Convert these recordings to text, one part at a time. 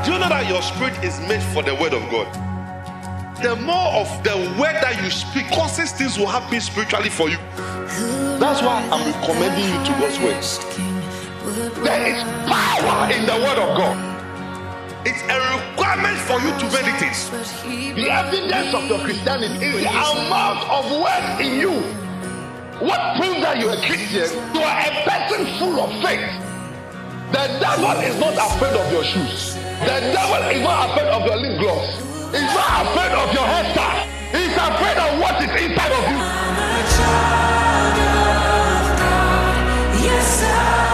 Do you know that your spirit is made for the word of God? The more of the word that you speak causes things will happen spiritually for you. That's why I'm recommending you to God's word. There is power in the word of God. It's a requirement for you to meditate. The evidence of your Christianity is the amount of word in you. What proves that you're a Christian? You are a person full of faith. The devil is not afraid of your shoes. The devil is not afraid of your lip gloss. He's not afraid of your hairstyle. He's afraid of what is inside of you. I'm a child of God. Yes,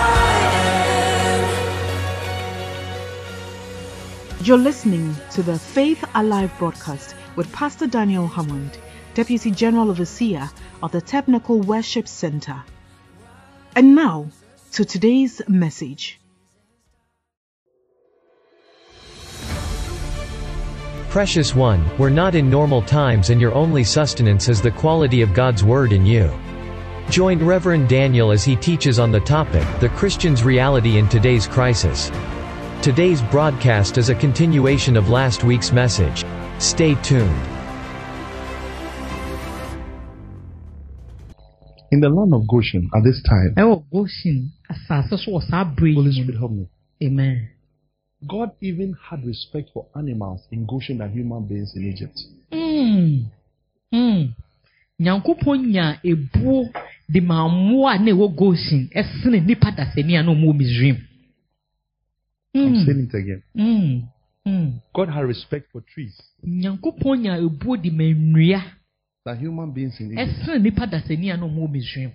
I am. You're listening to the Faith Alive broadcast with Pastor Daniel Hammond, Deputy General Overseer of the Technical Worship Center. And now to today's message. Precious one, we're not in normal times and your only sustenance is the quality of God's Word in you. Join Reverend Daniel as he teaches on the topic, the Christian's reality in today's crisis. Today's broadcast is a continuation of last week's message. Stay tuned. In the land of Goshen at this time, Holy Spirit help me. Amen. God even had respect for animals in Goshen than human beings in Egypt. Nyankopon nya ebuo de mamoa na ewo Goshen esene nipa dasani na omo Misraim. I'm saying it again. God had respect for trees Nyankopon nya ebuo de manua than human beings in Egypt. esene nipa dasani na omo Misraim.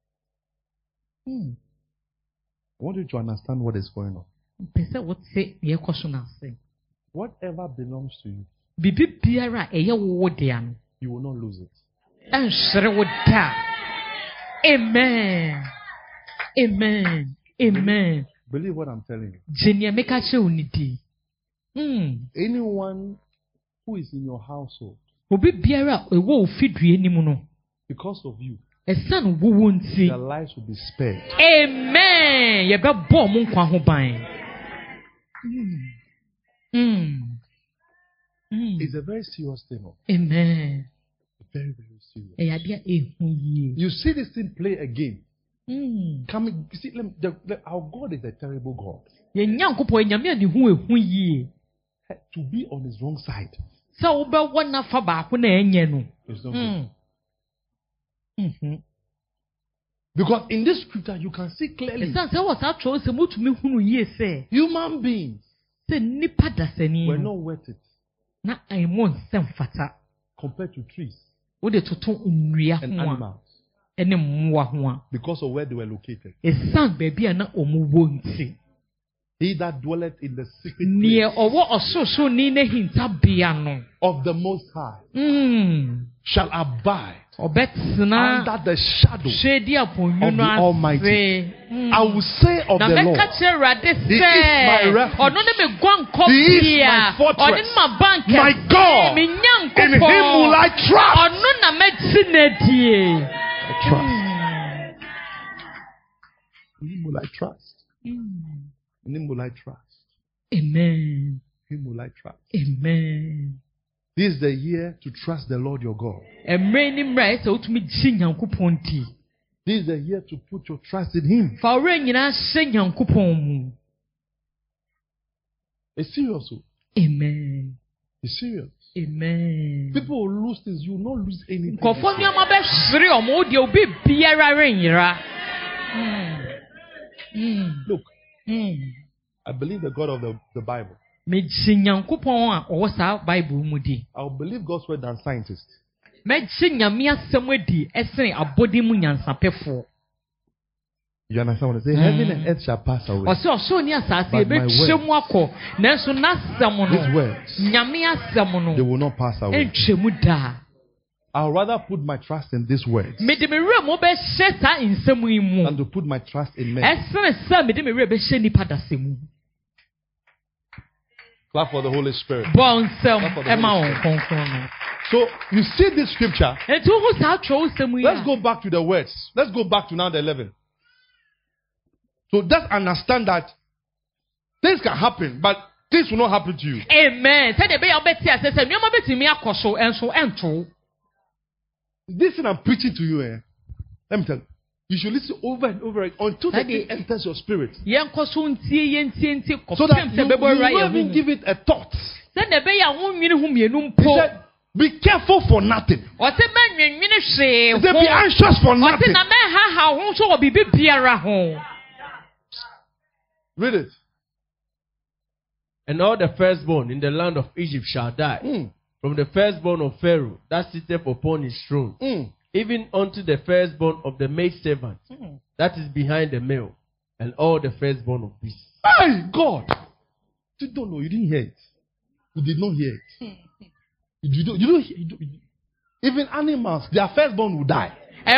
I want you to understand what is going on. Pese what say ye question na say. Whatever belongs to you, Bibi biara eye wo de an. you will not lose it. Anshere wo da. Amen. Amen. Amen. Believe what I'm telling you. Jenia meka che unidi. Anyone who is in your household, Obi biara ewo ofidue nimu no. because of you, Esan wo nti. their lives will be spared. Amen. Ye be bo mo nkwa ho ban. It's a very serious thing. Amen. Very, very serious. Eyadia ehun yi. You see this thing play again. Coming, you see, our God is a terrible God. Ye nyankopon nyame ani hu ehun yi. To be on his wrong side Sa wo be wona fa ba ko na enye no. is not good. Because in this scripture, you can see clearly Esan se wo sa tro se mutumi hunu yi se. human beings Se nipa dasani. were not worth it Na aimon sem fata. compared to trees Wo de toto nnua and ho a. animals Ene mmoa ho a. because of where they were located. Esan ba bia na omo wo nti. He that dwelleth in the secret Niye place owo ososo ni ne hinta bia no. of the Most High shall abide Obetsna under the shadow shedi aponyu of no the Almighty. I will say of na the me Lord, ka che rade He is my se refuge. ono ne me gwan He is kopia my fortress. ono ne ma bank my God, me in nyankopo Him will I trust. ono na me tinedie I trust. In Him will I trust. In Him will I trust. Amen. Him will I trust. Amen. This is the year to trust the Lord your God. Emre ni mra se otumi ji nyankopon ti This is the year to put your trust in Him. fa ore nyina hye nyankopon mu. It's serious. Oh. Amen. It's serious. Amen. People will lose things. You will not lose anything. Kofo ni ama be hwere omo de obi biara renyira. Look, I believe the God of the Bible. Me ji nyankopon a owo sa Bible mu di. I will believe God's word than scientists. Me ji nyame asem adi esen abodi mu nyansapefo. You understand what I say? Heaven and earth shall pass away. Oso ni asase But e be my twemu akọ. Nanso nasem These no. words, Nyame asem they no. will not pass away. Entwemu da. I would rather put my trust in these words Me de me re mo be hye sa nsem yi mu. than to put my trust in men. Esen sa me de me re be hye nipa dasemu. Clap for the Holy Spirit. Bon nsem e ma won konkon no. So you see this scripture. Etu hu sa tro nsem yi. Let's go back to the words. Let's go back to now the 11. So just understand that things can happen, but This will not happen to you. Amen. Said the be obeti asese nyoma betimi akoso enso ento. This thing I'm preaching to you, let me tell you. You should listen over and over again until the thing enters your spirit. So that you will even give it a thought. He said, be careful for nothing. He said, be anxious for nothing. Read it. And all the firstborn in the land of Egypt shall die. From the firstborn of Pharaoh that sitteth upon his throne, even unto the firstborn of the maidservant that is behind the mill, and all the firstborn of beasts. My God! You don't know, you didn't hear it. You did not hear it. You don't hear it. Even animals, their firstborn will die.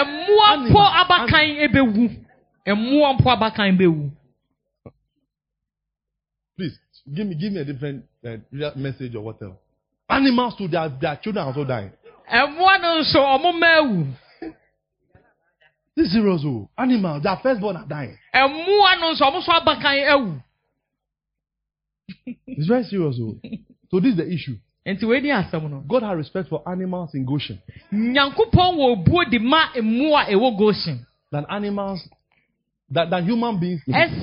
Please, give me a different message or whatever. Animals to their children are also dying. This is serious. Animals, their firstborn are dying. It's very serious. So this is the issue. God has respect for animals in Goshen. Than animals, than human beings.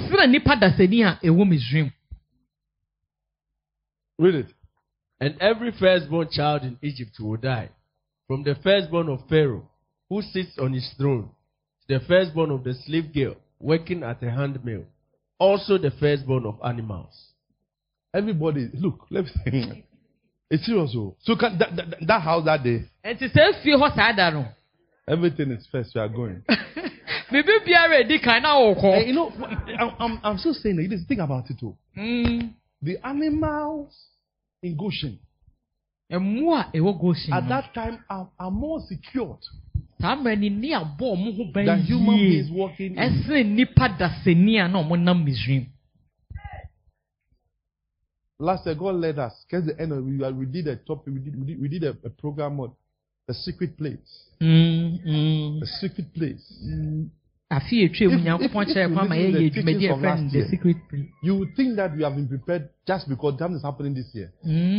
Read it. And every firstborn child in Egypt will die, from the firstborn of Pharaoh, who sits on his throne, to the firstborn of the slave girl working at a handmill, also the firstborn of animals. Everybody, look, let's see. It's serious. So can, that house that day, everything is first. We are going. And you know, I'm still saying that. Think about it too. The animals in Goshen at that time are more secured than human beings walking in. Last year, God led us. Because the end of we did a topic. We did a program on the secret place. The secret place. If you listen to the teachings of last year, you would think that we have been prepared just because something is happening this year.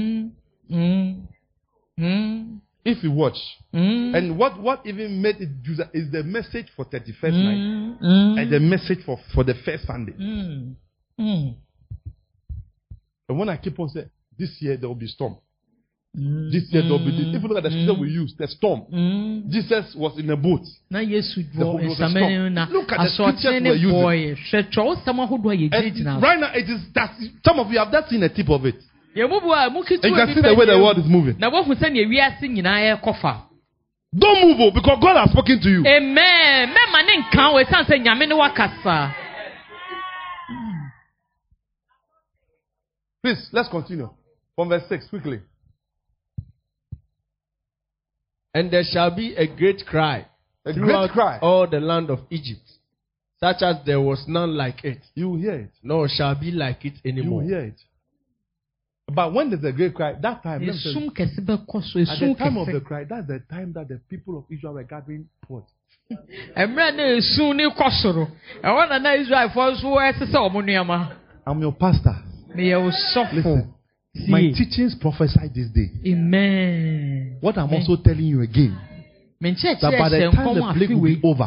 If you watch, and what even made it is the message for 31st night and the message for the first Sunday. And when I keep on saying, this year there will be storm. This year there will be this. If you look at the scripture we use, the storm. Jesus was in a boat. The boat was a storm. Look at the scriptures we're using. And right now, it is that some of you have not seen a tip of it. And you can see the way the world is moving. Don't move, because God has spoken to you. Amen. Please, let's continue. From verse 6, quickly. And there shall be a great cry throughout all the land of Egypt, such as there was none like it. You will hear it. Nor shall be like it anymore. You will hear it. But when there's a great cry, that time, at the time of the cry, that's the time that the people of Israel were gathering what? I'm your pastor. Listen, my teachings prophesy this day. Amen. What I'm also telling you again, that by the time the plague will be over,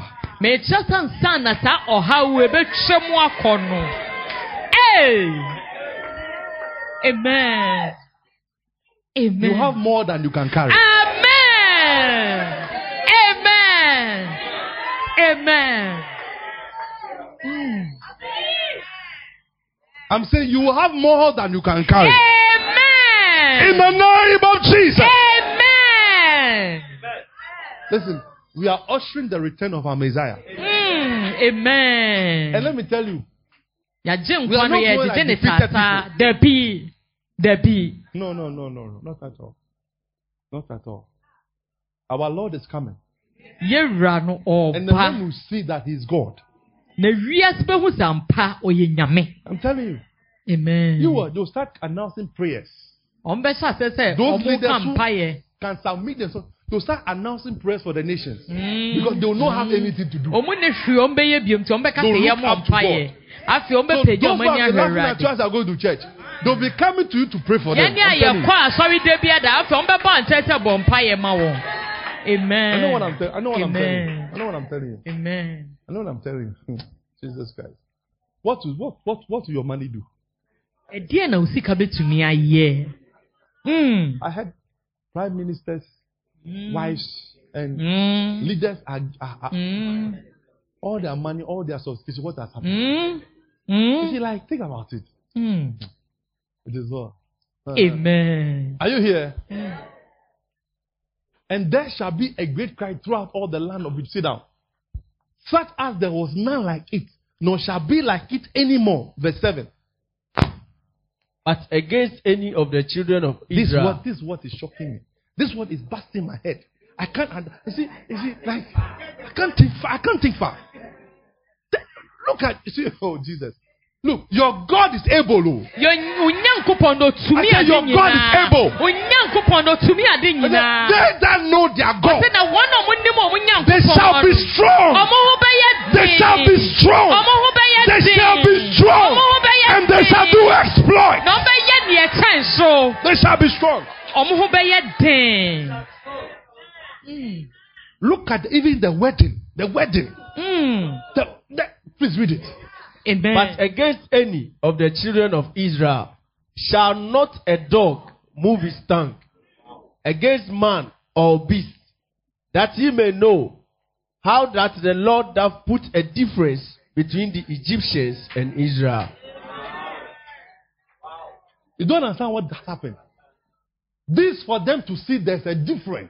Amen. Amen. You have more than you can carry. Amen. Amen. Amen. I'm saying you will have more than you can carry. Amen. In the name of Jesus. Amen. Listen, we are ushering the return of our Messiah. Amen. And let me tell you, we are not going like defeated people. No, not at all. Not at all. Our Lord is coming. And the one who see that He's God. I'm telling you. Amen. They'll start announcing prayers. Those leaders who can submit themselves, they'll start announcing prayers for the nations. Because they will not have anything to do. They'll look up to God. So those who are the last church are going to church. They'll be coming to you to pray for them. Amen. I know what I'm telling you. Amen. I know what I'm telling you. Jesus Christ. What will your money do? I had prime ministers, wives, and leaders are all their money, all their sophistication. What has happened? You see, like, think about it. It is well. Amen. Are you here? And there shall be a great cry throughout all the land of it. Sit down. Such as there was none like it, nor shall be like it anymore. Verse 7. But against any of the children of Israel. This is what is shocking me. This is what is busting my head. I can't. You see, like, I can't think far. Look at, you see, oh Jesus. Look, your God is able. I said your God is able. They that know their God, they shall be strong. They shall be strong. They shall be strong. And they shall do exploits. They shall be strong. Look at even the wedding. Please read it. Amen. But against any of the children of Israel shall not a dog move his tongue against man or beast, that ye may know how that the Lord doth put a difference between the Egyptians and Israel. You don't understand what happened. This for them to see there's a difference.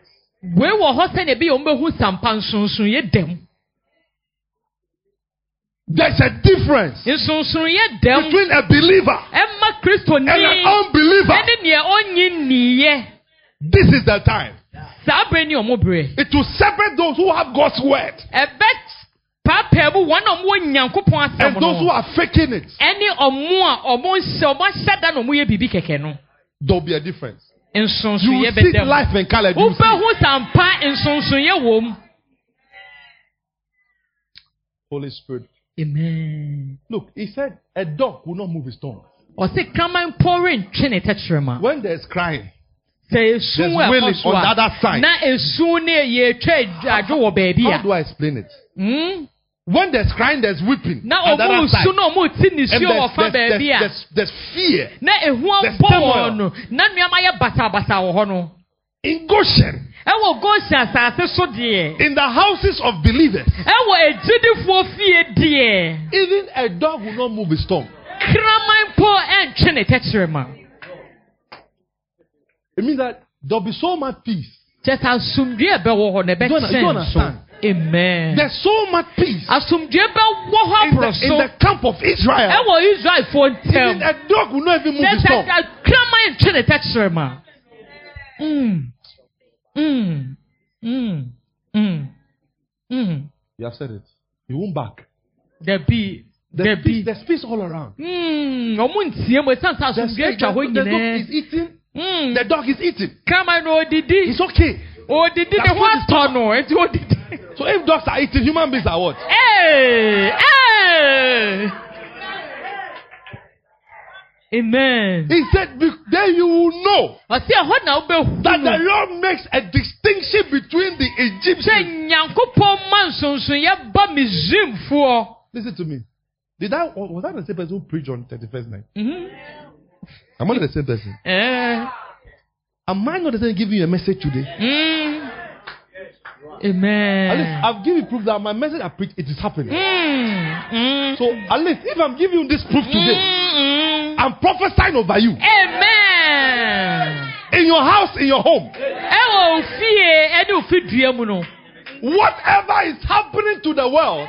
There's a difference between a believer and an unbeliever. This is the time. It will separate those who have God's word and those who are faking it. There'll be a difference. You will see life and color. Holy Spirit. Amen. Look, he said a dog will not move his tongue. When there's crying, there's wailing on the other side. How do I explain it? When there's crying, there's weeping on the other side. And there's fear. There's turmoil. In Goshen, in the houses of believers, even a dog will not move his tongue. It means that there'll be so much peace. You understand? Amen. There's so much peace in the camp of Israel. Even a dog will not even move his tongue. You have said it. You won't back. There's peace all around. The dog is eating. It's okay. So if dogs are eating, human beings are what? Amen. He said, then you will know that the Lord makes a distinction between the Egyptians. Listen to me. Was that the same person who preached on 31st night? Am I not the same person? Am I not the same giving you a message today? Amen. At least I've given you proof that my message I preach, it is happening. So at least if I'm giving you this proof today, I'm prophesying over you. Amen. In your house, in your home. Whatever is happening to the world,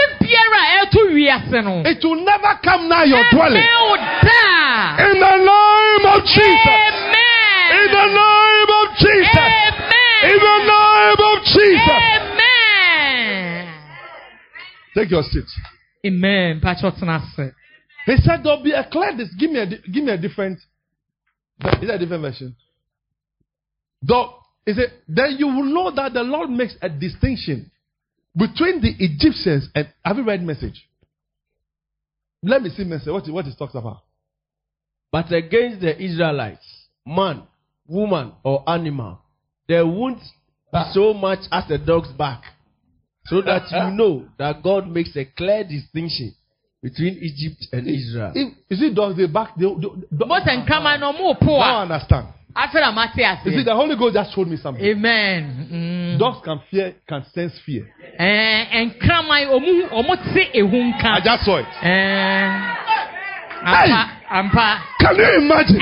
it will never come near your dwelling. In the name of Jesus. In the name of Jesus. In the name of Jesus. Amen. Take your seat. Amen. He said there'll be a clear. Give me a different. Is that a different version? He said, then you will know that the Lord makes a distinction between the Egyptians and. Have you read message? Let me see message. What it talks about. But against the Israelites, man, woman, or animal, there won't be so much as a dog's back. So that you know that God makes a clear distinction between Egypt and Israel. You see, dogs, they back. Now I understand. You see, the Holy Ghost just told me something. Amen. Dogs can sense fear. I just saw it. Hey! Can you imagine?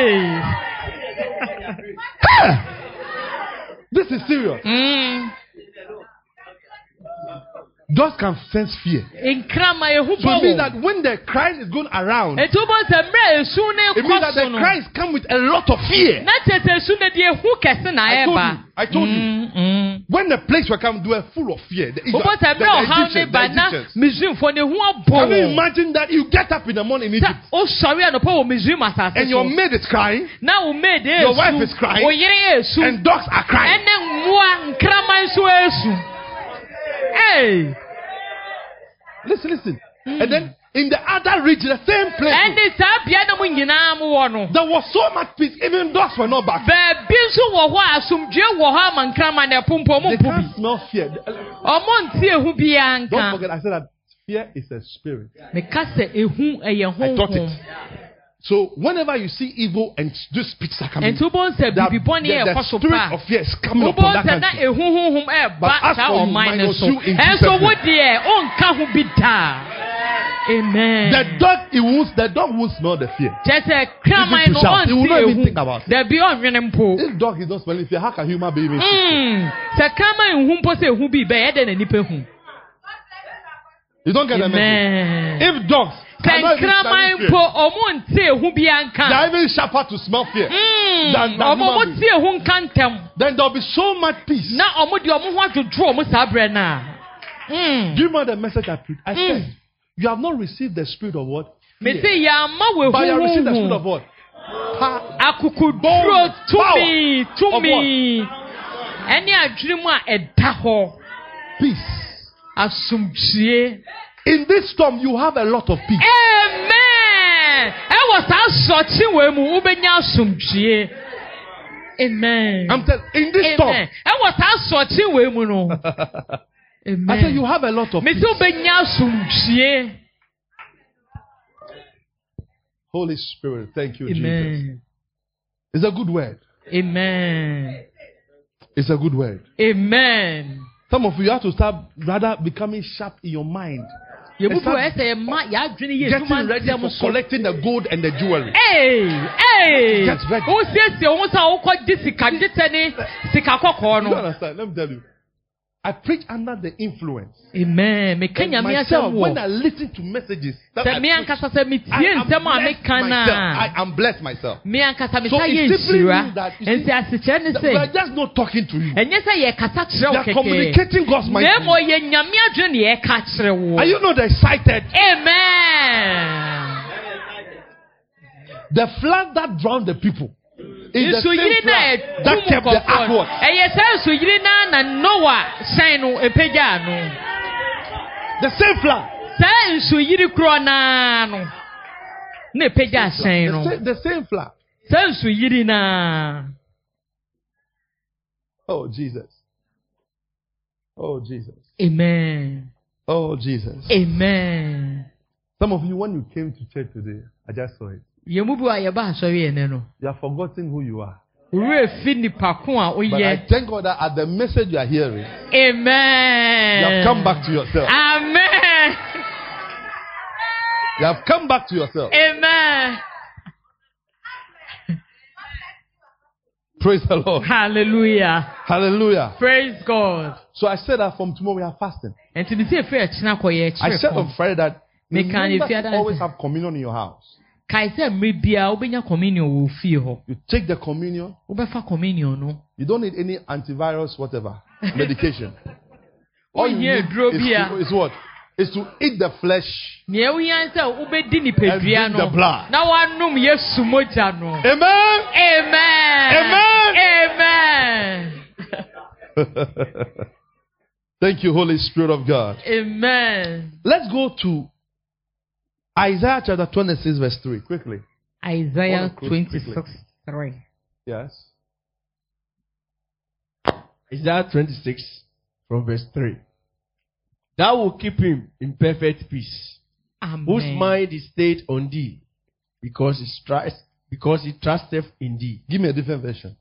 Hey! This is serious. Dogs can sense fear. So it means that when the Christ is going around, it means that the Christ come with a lot of fear. I told you. When the plagues were coming, they were full of fear. The Egyptians. Can you imagine that you get up in the morning in Egypt and your maid is crying, your wife is crying, and dogs are crying? Hey! Listen. And then in the other region, the same place, there was so much peace, even dogs were not back. They can't smell fear. Don't forget, I said that fear is a spirit. I taught it. So whenever you see evil and these spirits are coming, the spirit of fear is coming upon that country. But as for you, minus you in Jesus' name. Amen. The dog won't smell the fear. He will not even think about it. This dog is not smelling fear. How can human being feel? You don't get the message. If dogs cannot even smell fear, they are even sharper to smell fear than human beings. Then there will be so much peace. Do you remember the message I preached? I said, you have not received the spirit of what? Fear. But you have received the spirit of what? Peace. In this storm, you have a lot of peace. Amen. Amen. I'm telling you, in this storm. Amen. I said you have a lot of peace. Holy Spirit, thank you, Amen. Jesus. It's a good word. Amen. It's a good word. Amen. Some of you have to start rather becoming sharp in your mind. Getting ready for collecting the gold and the jewelry. Get ready. You understand? Let me tell you. I preach under the influence. Amen. Myself, when I listen to messages, that I am blessed myself. So it simply means that we are just not talking to you. We are communicating God's mind. Are you not excited? Amen. The flood that drowned the people is the same flood that kept the ark. The same flood. The same flood. Oh, Jesus. Oh, Jesus. Amen. Oh, Jesus. Amen. Some of you, when you came to church today, I just saw it. You have forgotten who you are. But I thank God that at the message you are hearing, amen, you have come back to yourself. Amen. You have come back to yourself. Amen. Praise the Lord. Hallelujah. Hallelujah. Praise God. So I said that from tomorrow we are fasting. I said on Friday that you always have communion in your house. You take the communion. You don't need any antivirus, whatever, medication. All you need is what? Is to eat the flesh and drink the blood. Amen. Amen. Amen. Thank you, Holy Spirit of God. Amen. Let's go to Isaiah chapter 26, verse 3, quickly. Isaiah 26:3. Yes. Isaiah 26 from verse 3. Thou will keep him in perfect peace, Amen. whose mind is stayed on thee, because he trusteth in thee. Give me a different version.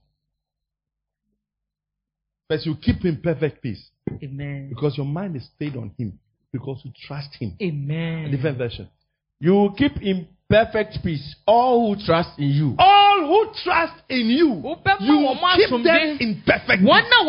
But you keep him perfect peace. Amen. Because your mind is stayed on him. Because you trust him. Amen. A different version. You will keep in perfect peace all who trust in you. All who trust in you, you will keep them in perfect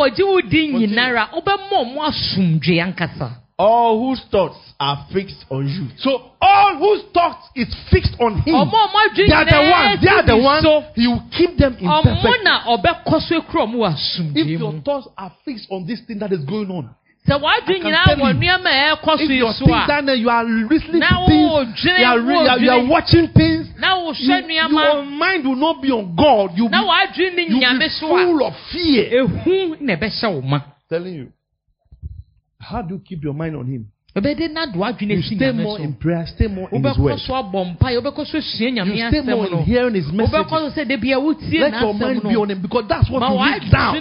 peace. All whose thoughts are fixed on you. So all whose thoughts is fixed on him, they are the ones. He will keep them in perfect peace. If your thoughts are fixed on this thing that is going on, so why do you know what if you're thinking you are listening to things, you are watching things, your mind will not be on God. You'll be full of fear. Telling you, how do you keep your mind on him? You stay more in prayer, stay more in his word. You stay more in hearing his message. Let your mind be on him, because that's what you need now.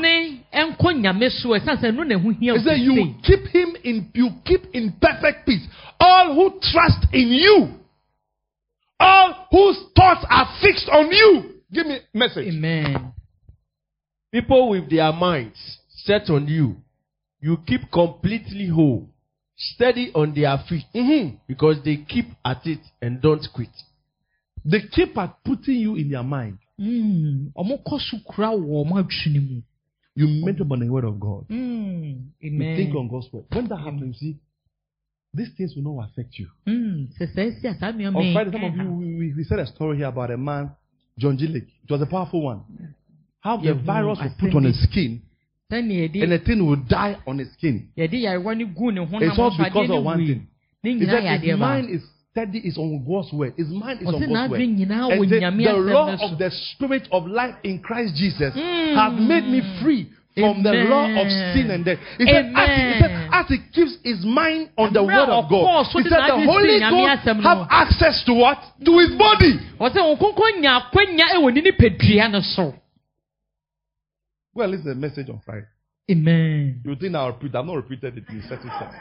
He said you keep in perfect peace all who trust in you, all whose thoughts are fixed on you. Give me a message. Amen. People with their minds set on you, you keep completely whole, steady on their feet, because they keep at it and don't quit. They keep at putting you in their mind. You meditate on the word of God. Amen. You think on God's word. When that happens, you see, these things will not affect you. On Friday, some of you, we said a story here about a man, John G. Lake. It was a powerful one. How the virus was put on his skin, and the thing will die on his skin. It's all because of one thing. He said his mind is steady, is on God's word. His mind is on God's word. And the law of the spirit of life in Christ Jesus has made me free from the law of sin and death. He said, as he keeps his mind on the word of God, he said the Holy Ghost have access to what? To his body. Well, it's a message on Friday. Amen. You think I'll repeat? I've not repeated it in certain sense.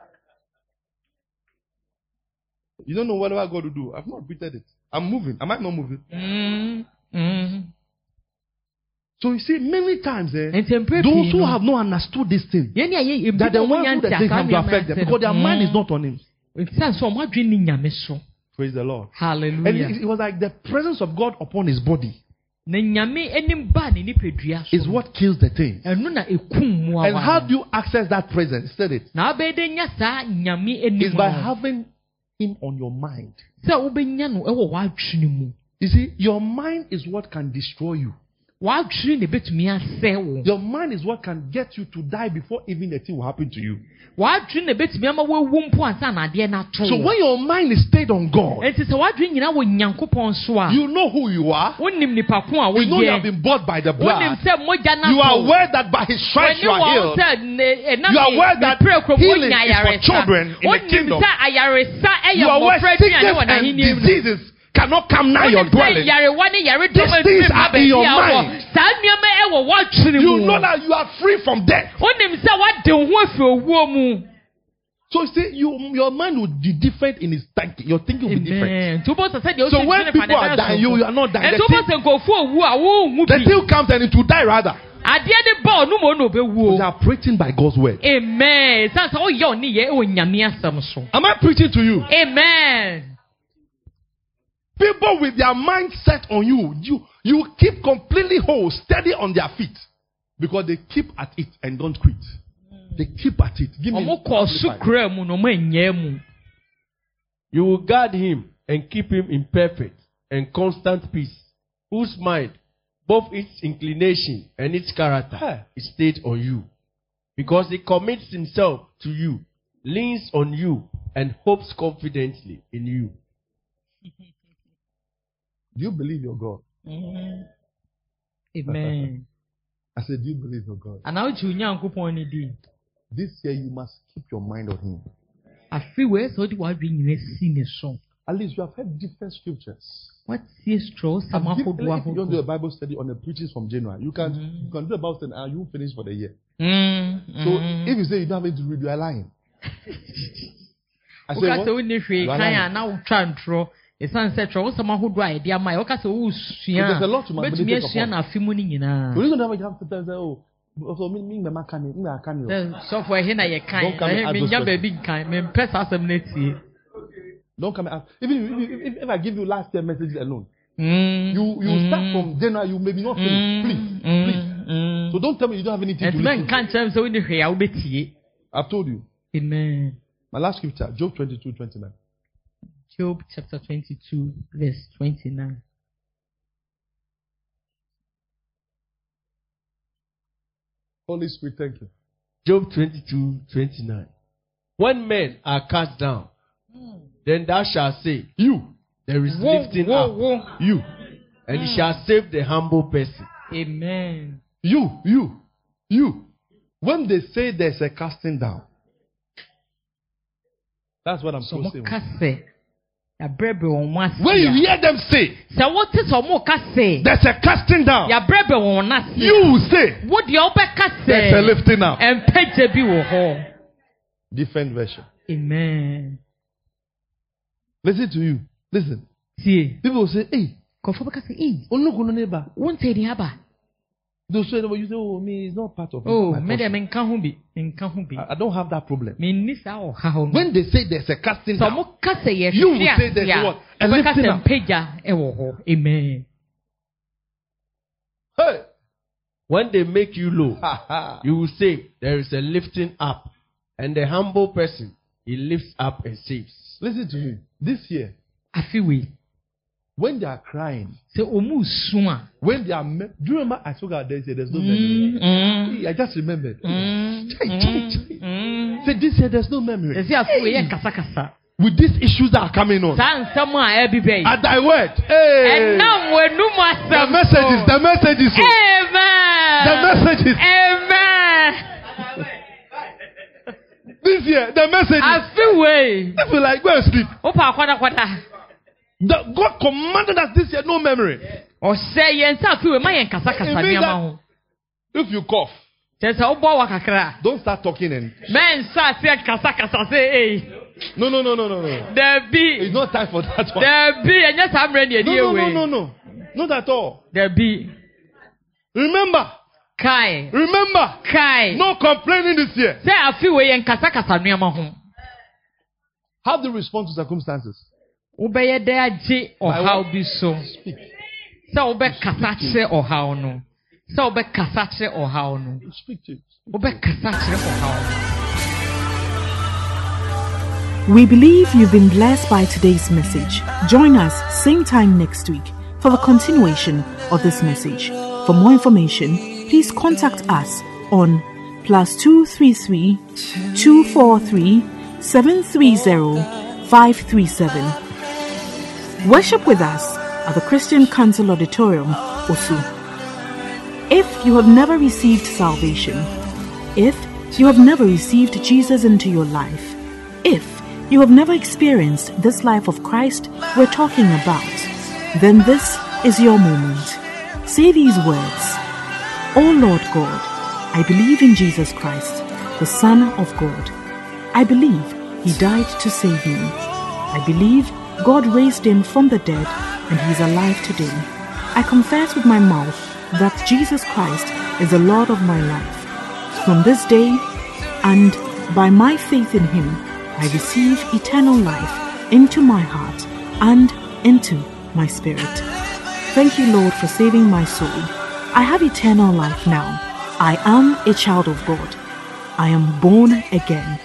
You don't know what I'm going to do. I've not repeated it. I'm moving. Am I not moving? So you see, many times, those who have not understood this thing, that the ones who the thing come to affect them, because their mind is not on him. Praise the Lord. Hallelujah. And it was like the presence of God upon his body is what kills the thing. And how do you access that presence? Said it. It's by having him on your mind. You see, your mind is what can destroy you. Your mind is what can get you to die before even the thing will happen to you. So when your mind is stayed on God, you know who you are. You know you have been bought by the blood. You are aware that by his stripes you are healed. You are aware that healing is for children in the kingdom. You are aware sickness and diseases cannot come nigh your dwelling. These things are in your mind. You know that you are free from death. So you see, your mind will be different in its thinking. Your thinking will be different. So when people are dying, you are not dying. The thing comes and it will die rather. They are preaching by God's word. Amen. Am I preaching to you? Amen. People with their mind set on you keep completely whole, steady on their feet, because they keep at it and don't quit. They keep at it. Give me. You will guard him and keep him in perfect and constant peace, whose mind, both its inclination and its character, is stayed on you, because he commits himself to you, leans on you, and hopes confidently in you. Do you believe your God? Amen. I said, do you believe your God? This year you must keep your mind on him. At least you have heard different scriptures. What is true? If you don't do a Bible study on the preachings from January, you can do a Bible study and you will finish for the year. So if you say you don't have it to read, you are lying. I say what? You are lying. There's a lot to meditate upon. The reason why you have to say, oh, so me software here na ye kind. Don't come out. Even if I give you last year messages alone, you start from January, you maybe not finish. Please. So don't tell me you don't have anything to listen. I've told you. Amen. My last scripture, Job 22:29. Job chapter 22, verse 29. Holy Spirit, thank you. Job 22:29. When men are cast down, then thou shalt say, there is lifting up. You. And he shall save the humble person. Amen. You. When they say there's a casting down, that's what I'm supposed to say. When you hear them say, there's a casting down, you will say, there's a lifting up. Different version. Amen. Listen to you. Listen. People will say, hey, neighbor. Those say, you say, oh, me is not part of it. I don't have that problem. When they say there's a casting down, you will say there's what? A lifting up. Amen. Hey. When they make you low, you will say there is a lifting up. And the humble person, he lifts up and saves. Listen to me. This year, when they are crying, when they are, do you remember I spoke out there, there's no memory. I just remembered. Say this year there's no memory. With these issues that are coming on, at thy word, hey, the messages, amen. The messages, amen. This year, the message is, I feel like go and sleep. God commanded us this year, no memory. If you cough, don't start talking and no. It's not time for that one. No. Not at all. Remember. Remember, no complaining this year. How do you respond to circumstances? Speak. Speak to it. We believe you've been blessed by today's message. Join us same time next week for the continuation of this message. For more information, please contact us on +233 243 730 537. Worship with us at the Christian Council Auditorium, Osu. If you have never received salvation, if you have never received Jesus into your life, if you have never experienced this life of Christ we're talking about, then this is your moment. Say these words: O Lord God, I believe in Jesus Christ, the Son of God. I believe He died to save me. I believe God raised Him from the dead and He is alive today. I confess with my mouth that Jesus Christ is the Lord of my life. From this day and by my faith in Him, I receive eternal life into my heart and into my spirit. Thank you, Lord, for saving my soul. I have eternal life now. I am a child of God. I am born again.